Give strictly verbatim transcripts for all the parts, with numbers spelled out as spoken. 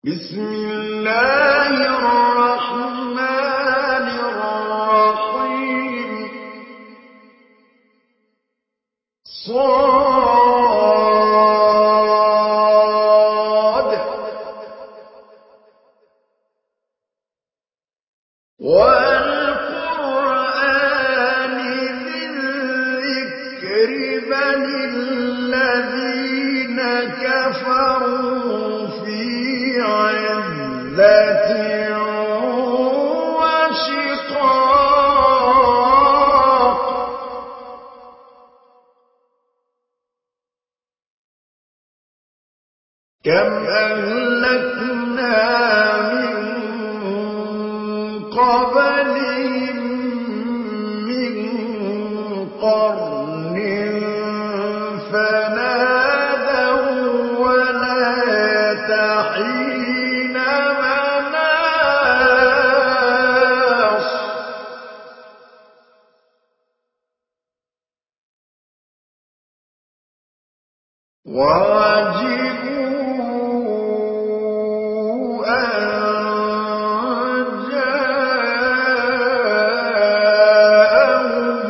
بسم الله الرحمن الرحيم صاد والقرآن ذي الذكر بل الذين كفروا في عزة وشقاق كم أهلكنا من قبلهم من قرن فنادوا ولات حين مناص وعجبوا أن جاءهم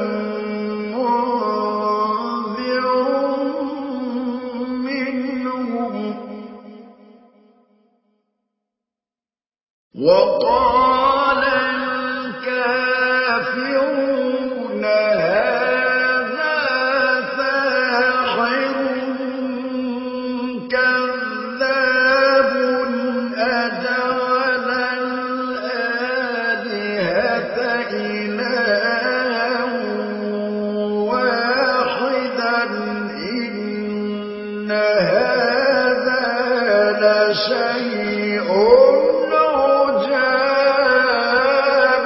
منذر منهم وقال الكافرون هذا ساحر كذاب أجعل الآلهة إلها واحدا إن هذا لشيء عجاب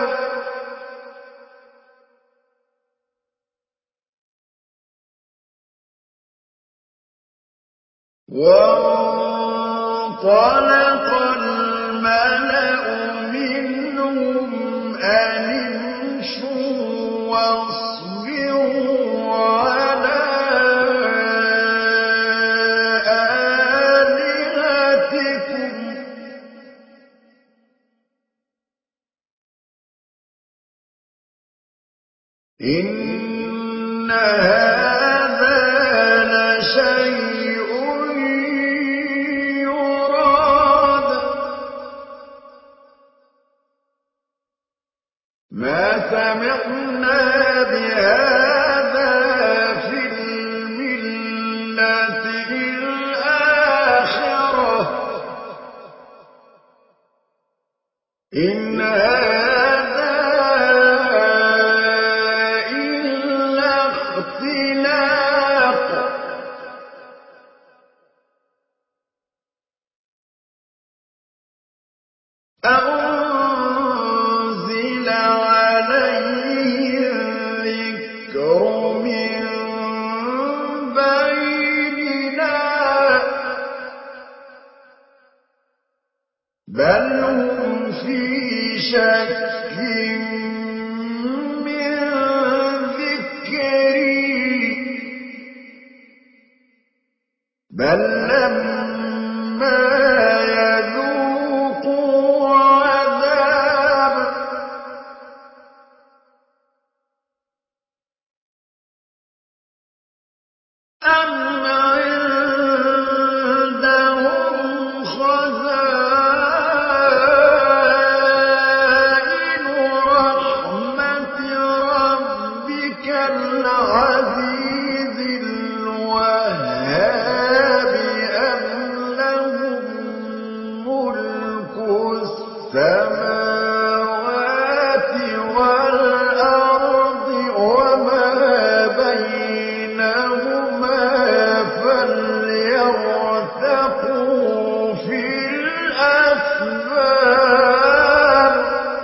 وانطلق الملأ منهم أن امشوا واصبروا على آلهتكم إن هذا لشيء يراد ما سمعنا بهذا في الملة الآخرة إن هذا إلا اختلاق أنزل عليه الذكر من بيننا بل هم في شك من ذكري بل لما يذوقوا عذاب أم عندهم خزائن رحمة ربك العزيز الوهاب أم لهم ملك السماوات والأرض وما بينهما فليرتقوا في الأسباب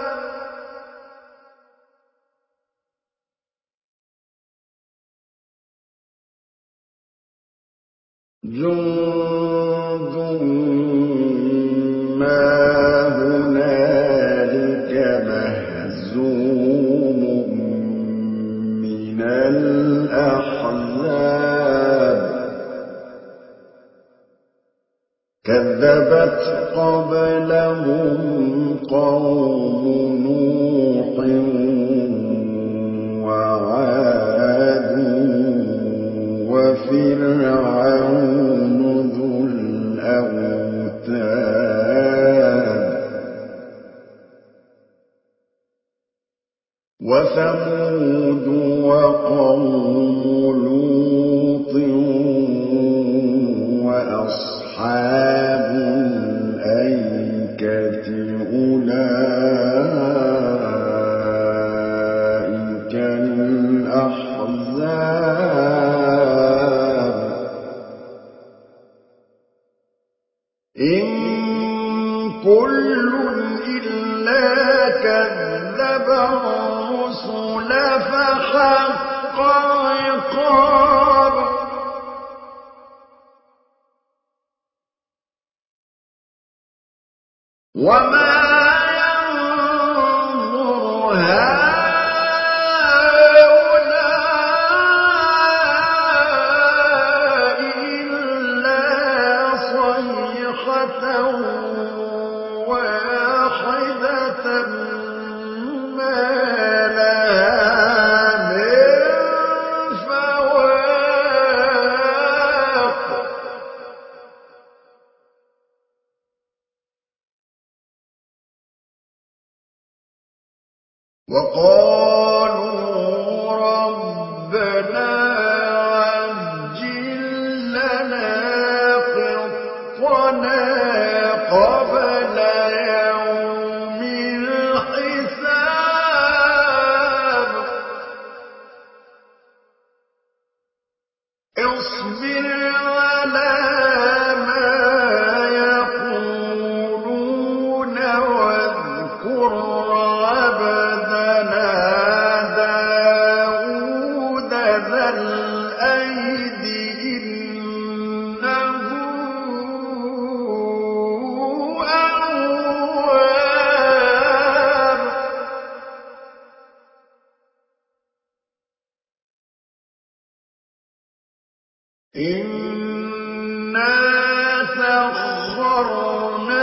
جند ما هنالك مهزوم من الأحزاب كذبت قبلهم قوم نوح وعاد وفرعون ذو الأوتاد وثمود وقوم لوط وأصحاب الأيكة أولئك الأحزاب إن كل إلا كذب الرسل فحق عقاب وما ينظر هؤلاء إلا صيحة واحدة ما لها من فواق وقالوا ربنا عجل لنا قطنا قبل يوم الحساب اصبر على ما يقولون واذكر عبدنا داود ذا الأيد إنه أواب إنا سخرنا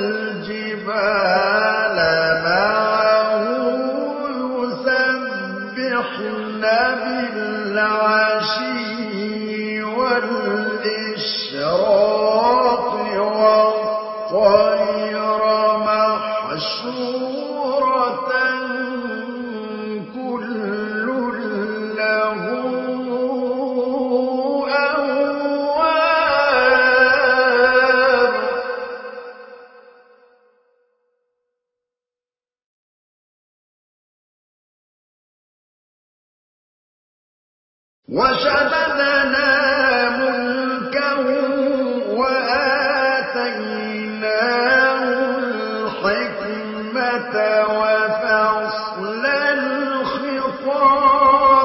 الجبال معه يسبحن بالعشي والإشراق والطير محشورة كل له أواب وشددنا ملكه وآتيناه الحكمة وفصل الخطاب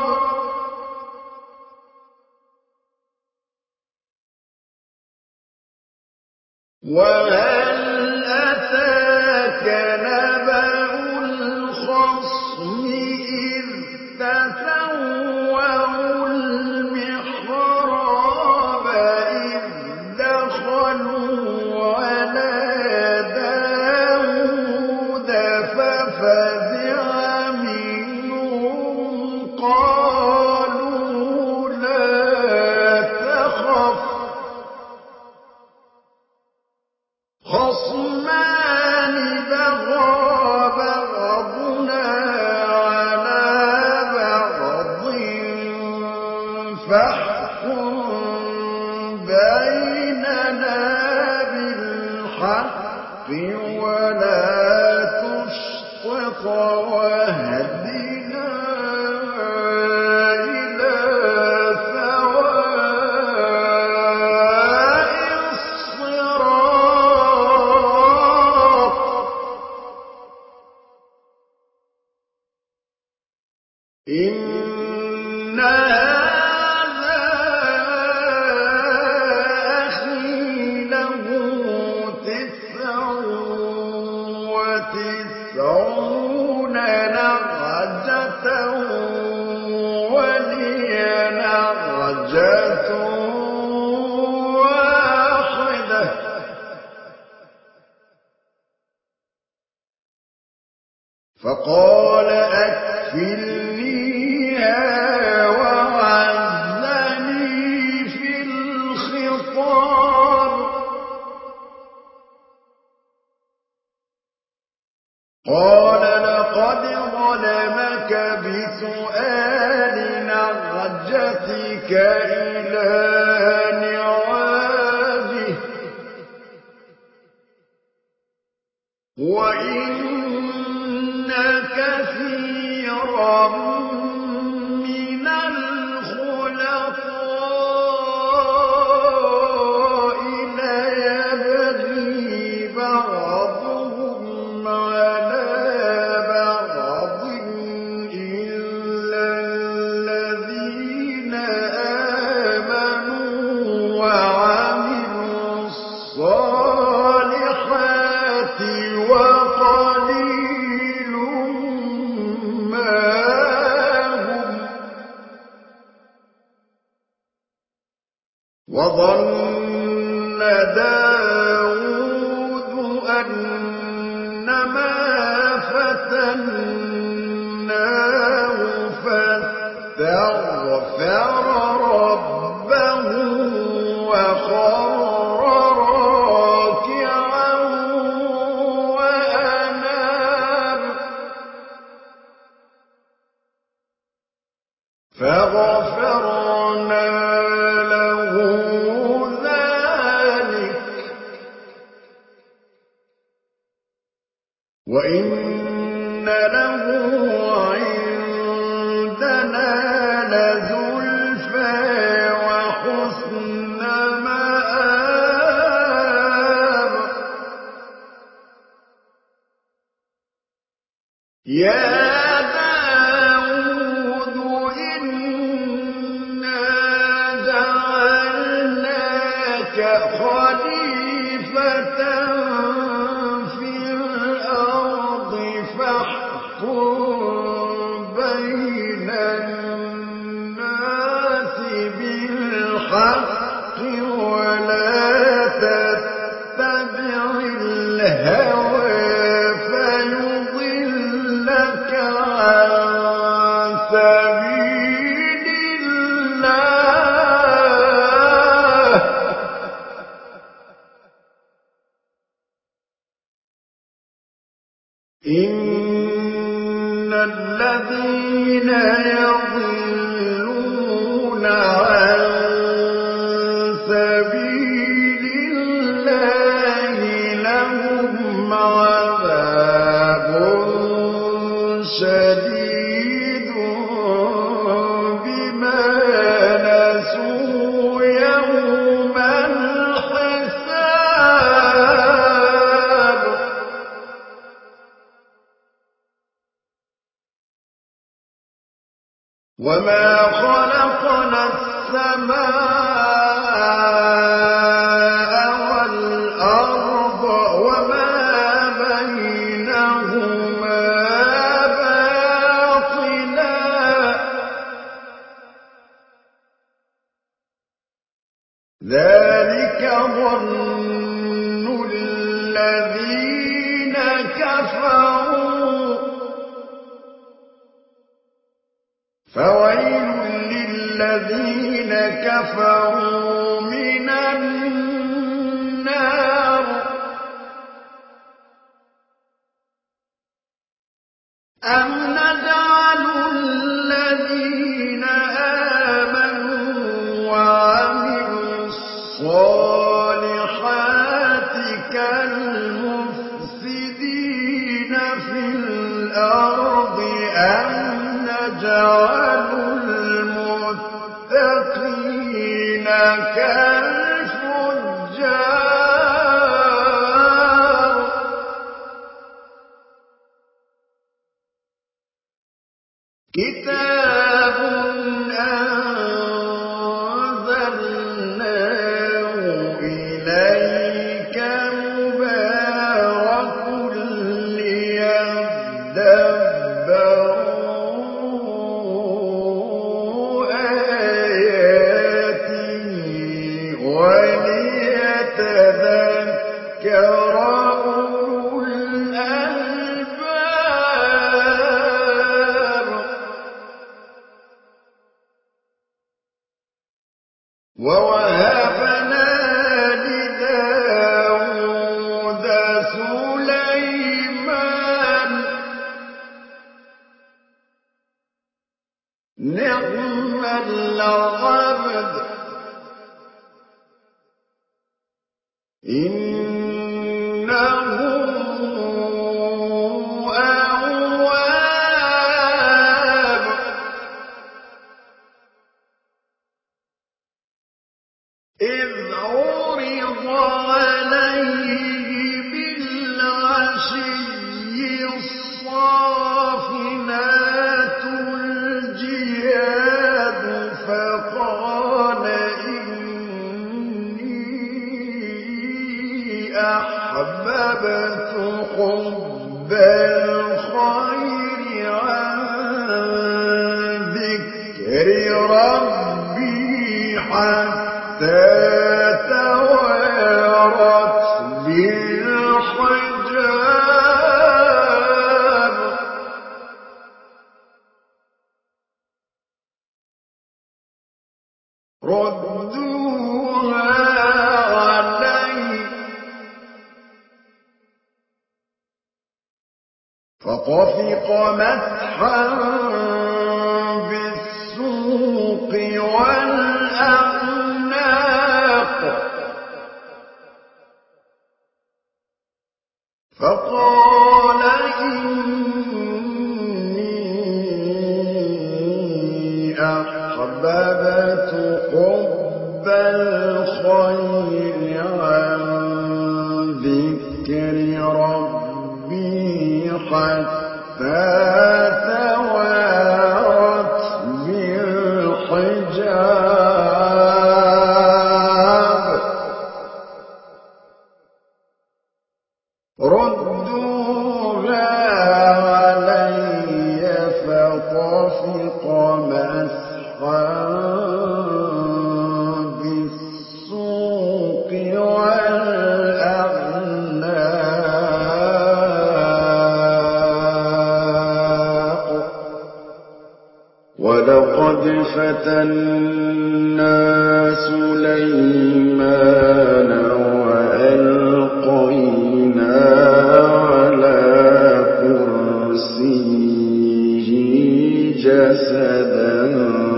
وهل أتاك نبأ الخصم إذ تسووا المحراب إذ دخلوا على داود ففزع منهم قالوا لا تخف خصمان بغى بعضنا على بعض فاحكم بيننا بالحق ولا تشطط واهدنا إلى سواء الصراط إن هذا أخي له تسع وتسعون نعجة ولي نعجة واحدة فقال أكفلنيها وعزني في الخطاب قال لقد ظلمك بسؤال نعجتك إلى نعاجه وإن كثيرا من الخلطاء ليبغي بعضهم على بعض إلا الذين آمنوا وعملوا الصالحات وقليل ما هم وظن داود أنما فتناه فاستغفر ربه وخر راكعا وأناب فغفرنا له ذلك وإن له عندنا لزلفى وحسن مآب يا داود إنا جعلناك خليفة في الأرض فاحكم بين الناس بالحق ولا تتبع الهوى فيضلك عن سبيل الله إن الذين يضلون عن سبيل الله لهم عذاب شديد بما نسوا يوم الحساب وما خلقنا السماء والأرض وما بينهما باطلا ذلك ظن الذين كفروا فويل للذين كفروا من النار أم نجعل الذين آمنوا وعملوا الصالحات كالمفسدين في الأرض أم نجعل المتقين كالفجار كتاب أنزلناه إليك مبارك ليدبروا آياته وليتذكر أولو الألباب العبد إنه أواب إذ عرض عليه بالعشي الصافنات الجياد فقال إني أحببت حب الخير عن ذكر ربي حتى توارت بالحجاب ردوها علي فطفق مسحا بالسوق والأعناق فقال إني أحببت حب الخير عن ذكر ربي حتى توارت بالحجاب ردوها علي فطفق مسحا بالسوق والأعناق ولقد فتنا سليمان وألقينا على كرسيه جسدا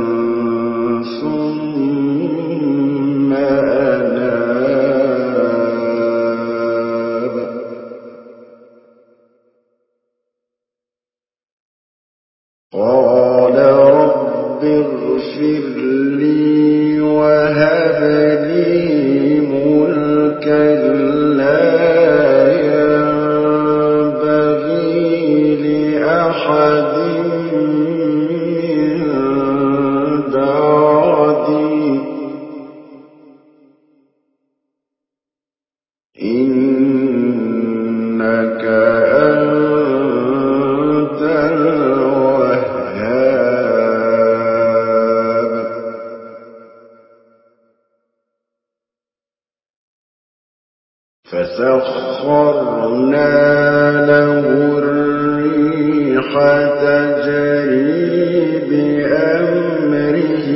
ثم أناب قال رب اغفر لي وهب لي ملكا لا ينبغي لأحد من بعدي إنك أنت الوهاب فسخرنا له الريح تجري بأمره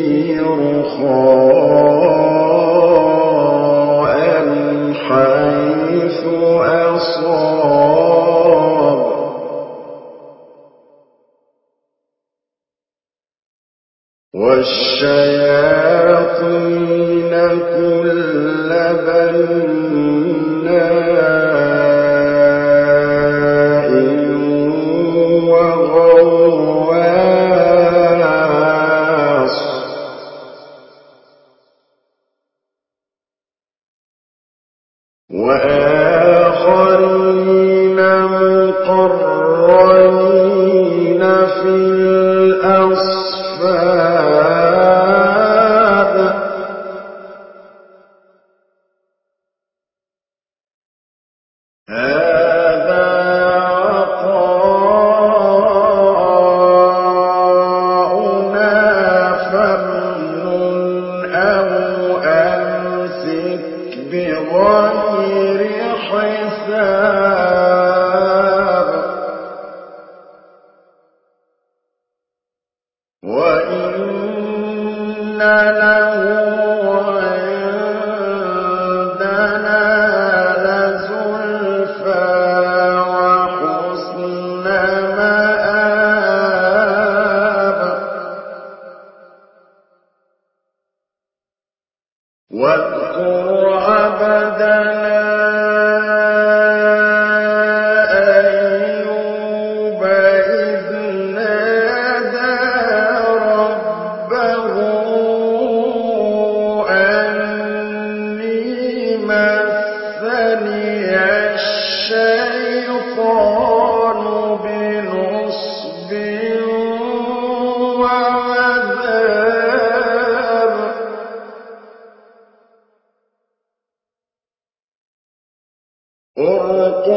رخاء حيث أصاب والشياطين كل بناء وغواص وآخرين مقرنين في الأصفاد هذا عطاؤنا فامنن أو أمسك بغير حساب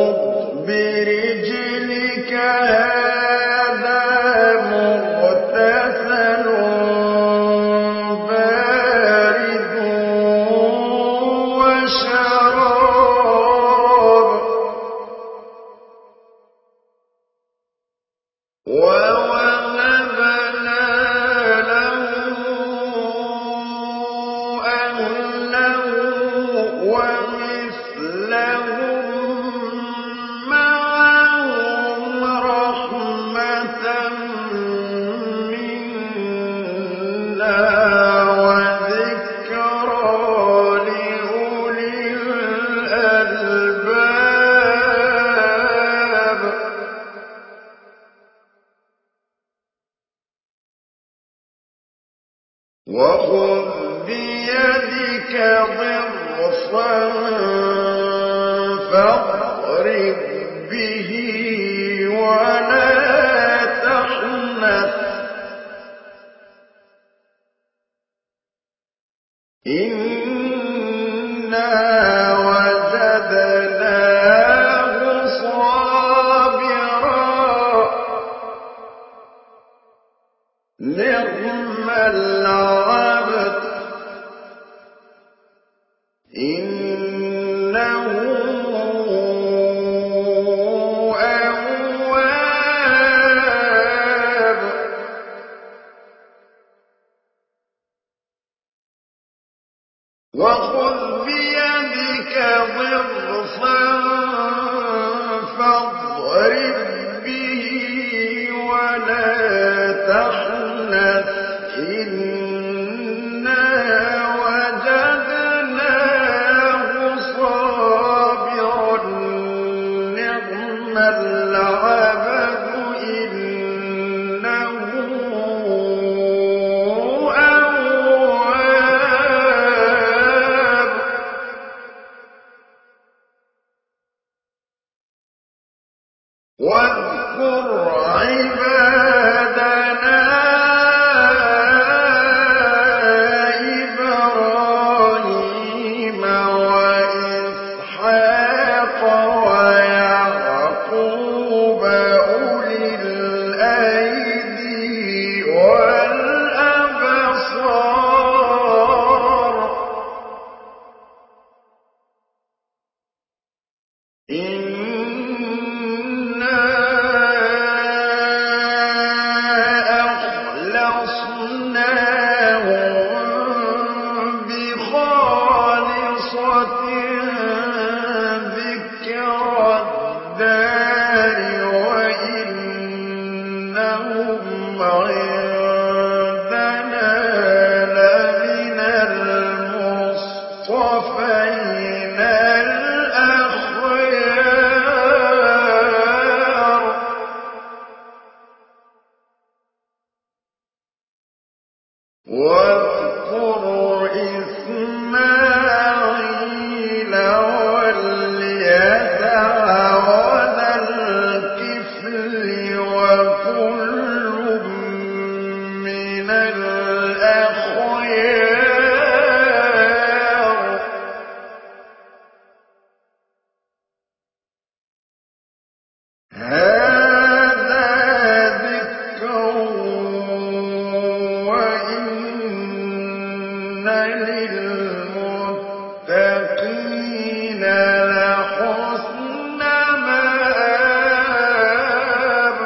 برجلك هذا مغتسل بارد وشراب ووهبنا له أهله ومثلهم معهم رحمة منا وذكرى لأولي الألباب وخذ بيدك ضغثا فاضرب به ولا تحنث إنا وجدناه صابرا نعم العبد إنه أواب وخذ بيدك ضغثا فاضرب به ولا تحنث إنا وجدناه صابرا نعم العبد إنه أواب واذكر عبادنا إبراهيم وإسحاق ويعقوب أولي الأيدي والأبصار إنا أخلصناهم بخالصة ذكرى الدار وإنهم عندنا لمن المصطفين الأخيار واذكر إسماعيل واليسع وذا الكفل وكل من الأخيار هذا ذكر وإن للمتقين لحسن مآب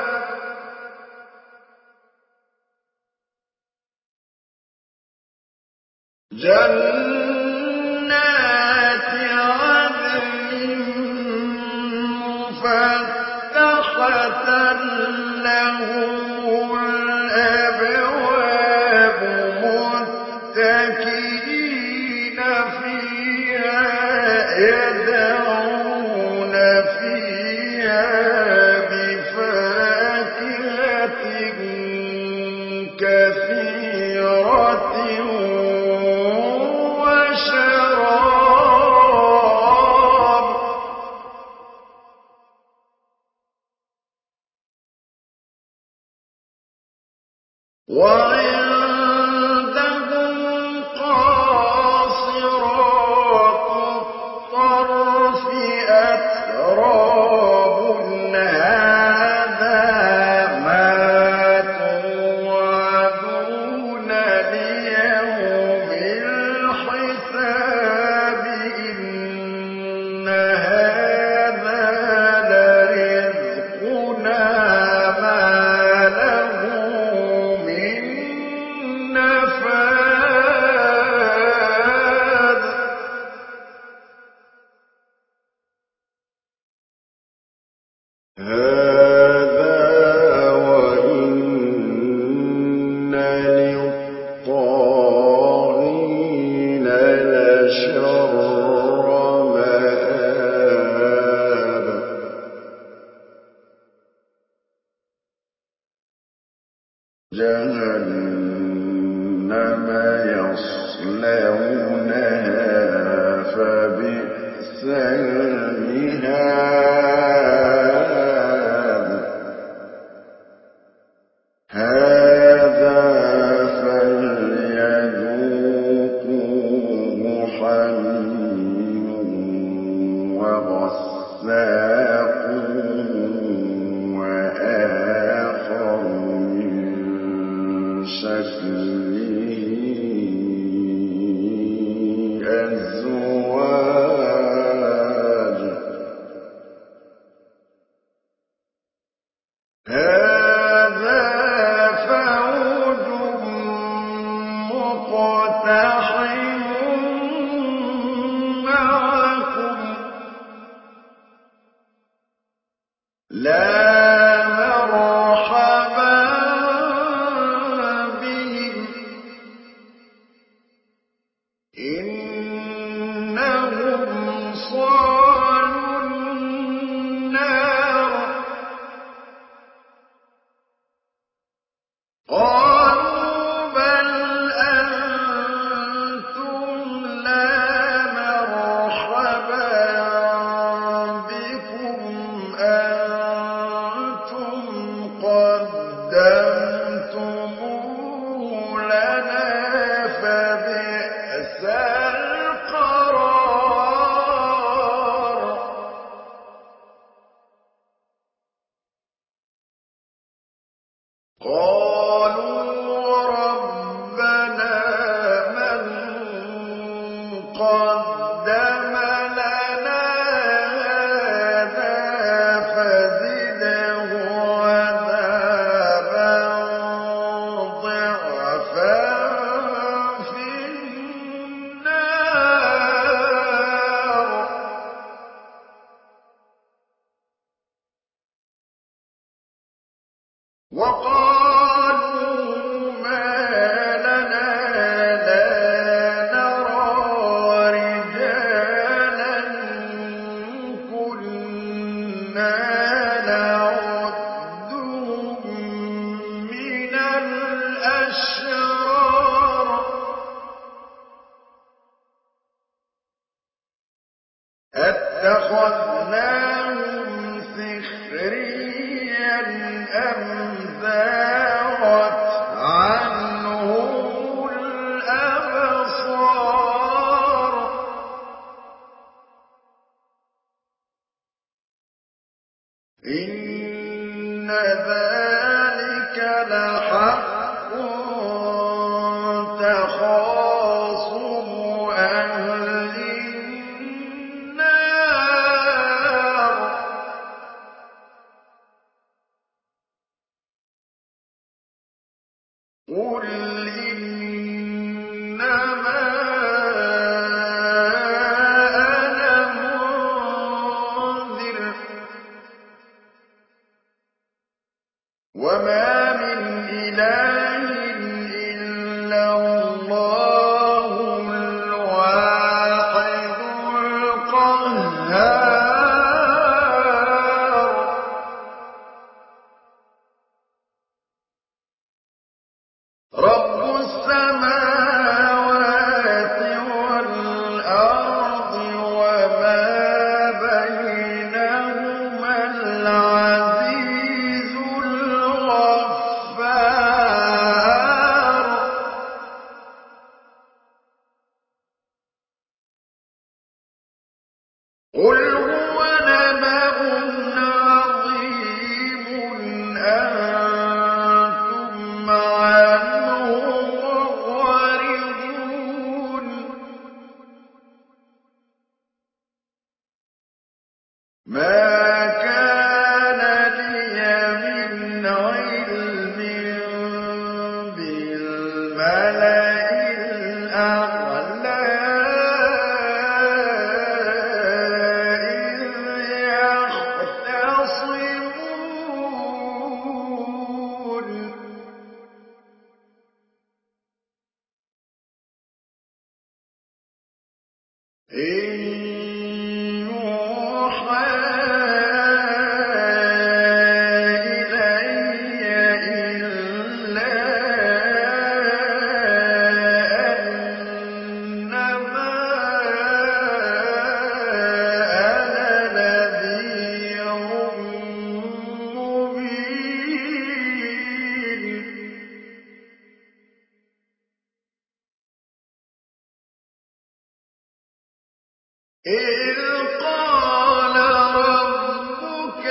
جنات عدن مفتحة لهم الأبواب متكئين فيها يدعون فيها بفاكهة كثيرة وشراب وعندهم قاصرات الطرف أتراب هذا وإن للطاغين لشر مآب جهنم يصلونها فبئس المهاد هذا فليذوقوه حميم وغساق وآخر من شكله أزواج هذا فوج مقتحم معكم لا مرحبا بهم إنهم صالوا النار قالوا بل أنتم لا مرحبا بكم أنتم قدمتموه لنا فبئس القرار قالوا ربنا من قدم لنا هذا فزده عذابا ضعفا في النار وقالوا ما لنا لا نرى رجالا كنا نعدهم من الأشرار أتخذناهم سخريا أم زاغت عنهم الأبصار إن ذلك لحق تخاصم أهل النار قل إنما أنا منذر وما من إله إِذْ قَالَ رَبُّكَ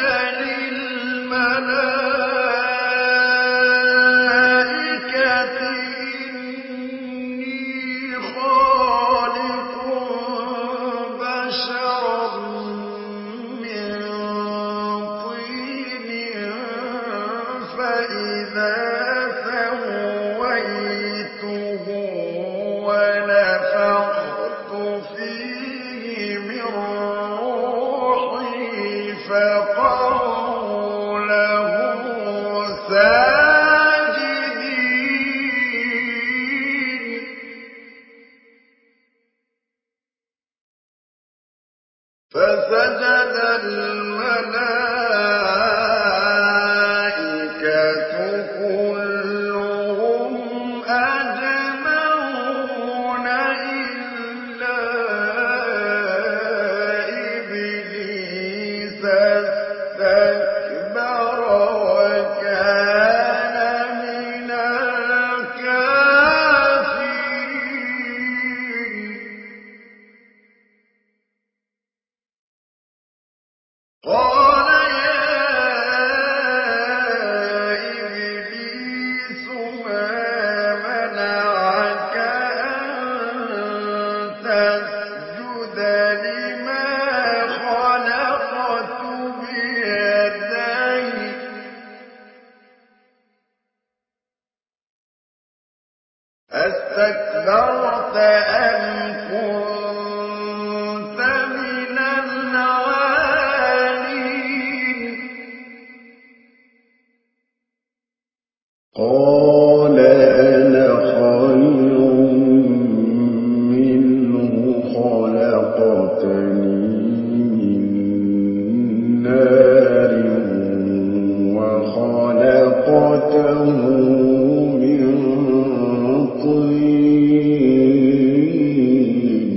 لِلْمَلَائِكَةِ إِنِّي خَالِقٌ بَشَرًا مِّن طِينٍ فَإِذَا سَوَّيْتُهُ وَنَفَخْتُ فِيهِ مِن رُّوحِي فَقَعُوا لَهُ سَاجِدِينَ فَسَجَدَ الْمَلَائِكَةُ كُلُّهُمْ أَجْمَعُونَ إِلَّا إِبْلِيسَ اسْتَكْبَرَ وَكَانَ مِنَ الْكَافِرِينَ قَالَ يَا إِبْلِيسُ مَا مَنَعَكَ أَن تَسْجُدَ لِمَا خَلَقْتُ بِيَدَيَّ أَسْتَكْبَرْتَ أَمْ كُنتَ مِنَ الْعَالِينَ قَالَ أَنَا خَيْرٌ مِّنْهُ خَلَقْتَنِي مِن نَّارٍ وَخَلَقْتَهُ مِن طِينٍ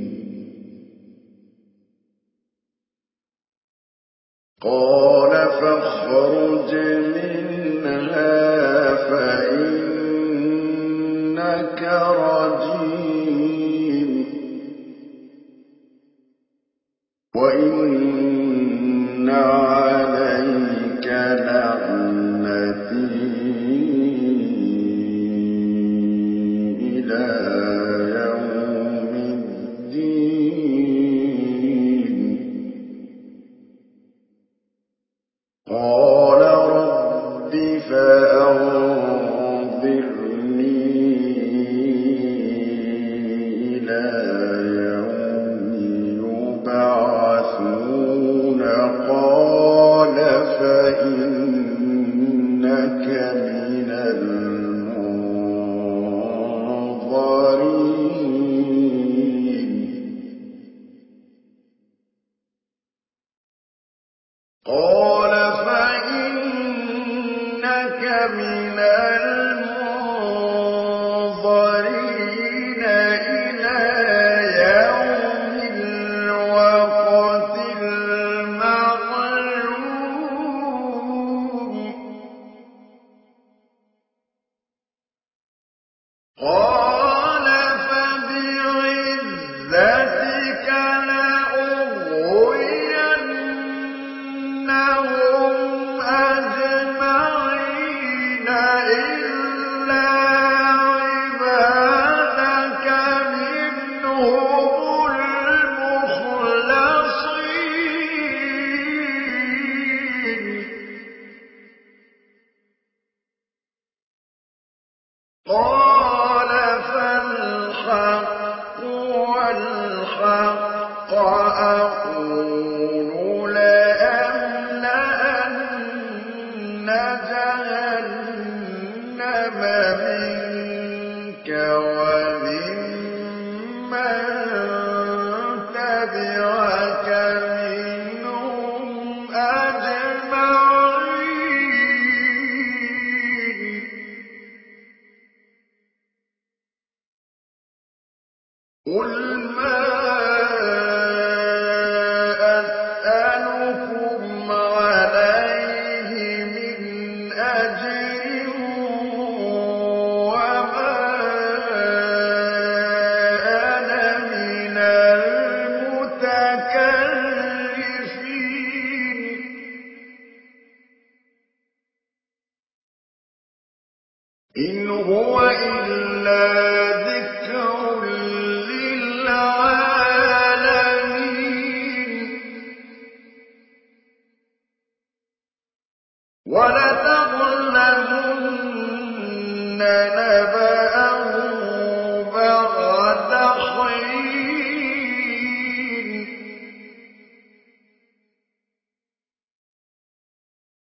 قَالَ فَاخْرُجْ مِنْهَا فَإِنَّكَ رَجِيمٌ وَإِنَّ عَلَيْكَ لَعْنَتِي إِلَىٰ يَوْمِ الدِّينِ قَالَ رَبِّ فَأَنظِرْنِي إِلَىٰ يَوْمِ يُبْعَثُونَ قَالَ فَإِنَّكَ مِنَ الْمُنظَرِينَ قَالَ فَإِنَّكَ مِنَ الْمُنظَرِينَ إِلَىٰ يَوْمِ الْوَقْتِ الْمَعْلُومِ قَالَ فَبِعِزَّتِكَ لَأُغْوِيَنَّهُمْ أَجْمَعِينَ إِلَّا عِبَادَكَ مِنْهُمُ الْمُخْلَصِينَ قَالَ فَالْحَقُّ وَالْحَقَّ أَقُولُ لَأَمْلَأَنَّ جَهَنَّمَ مِنكَ وَمِمَّن تَبِعَكَ مِنْهُمْ أَجْمَعِينَ إن هو إلا ذكر للعالمين ولتعلمن نبأه